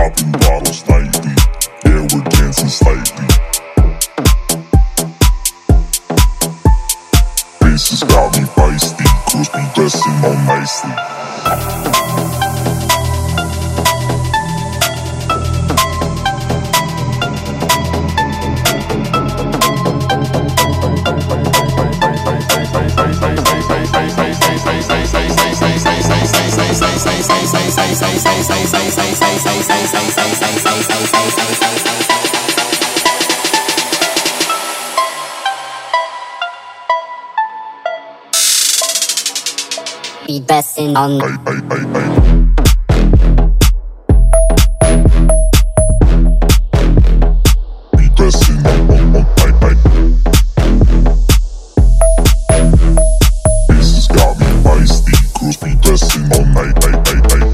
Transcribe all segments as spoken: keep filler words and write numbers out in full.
Popping bottles nightly, yeah, we're dancing slightly. Faces got me feisty, girls be dressing all nicely. Be dressing all night. I, I, I, I. Be dressing all, all, all night, night. Faces got me feisty, girls be dressing all night, night, night, night.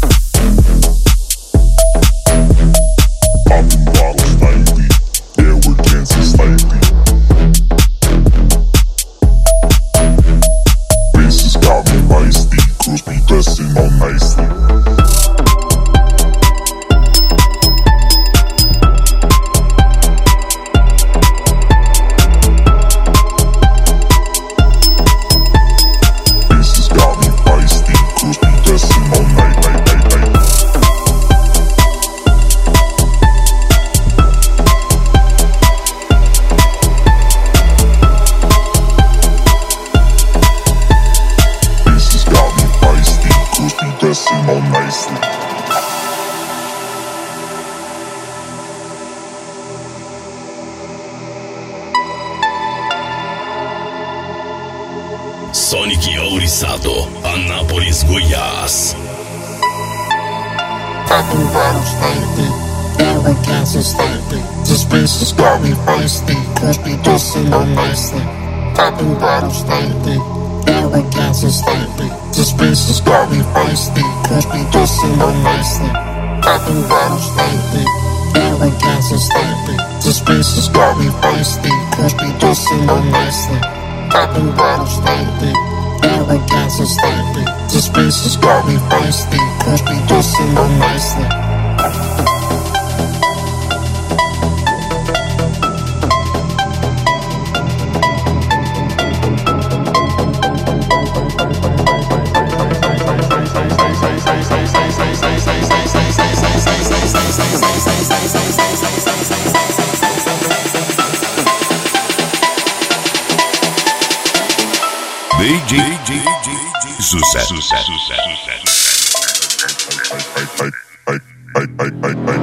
Popping bottles nightly, yeah, we're dancing slightly. Faces got me feisty, girls be dressing all nicely. Faces got me feisty, girls be dressing all night, night, night, night. Faces got me feisty, girls be dressing all nicely. Sonic Ouriçado, Anápolis, Goiás. Popping bottles nightly, yeah, we're dancing slightly. This bass has got me feisty, girls be dressing all nicely. Popping bottles nightly, yeah, we're dancing slightly. This bass has got me feisty, girls be dressing all nicely. Popping bottles nightly, yeah, we're dancing slightly. This bass has got me feisty, girls be dressing all nicely. Popping bottles nightly, yeah, we're dancing slightly. This bass has got me feisty, girls be dressing all nicely. D J, D J, sucesso, sucesso, sucesso, sucesso. I, I, I, I, I, I, I.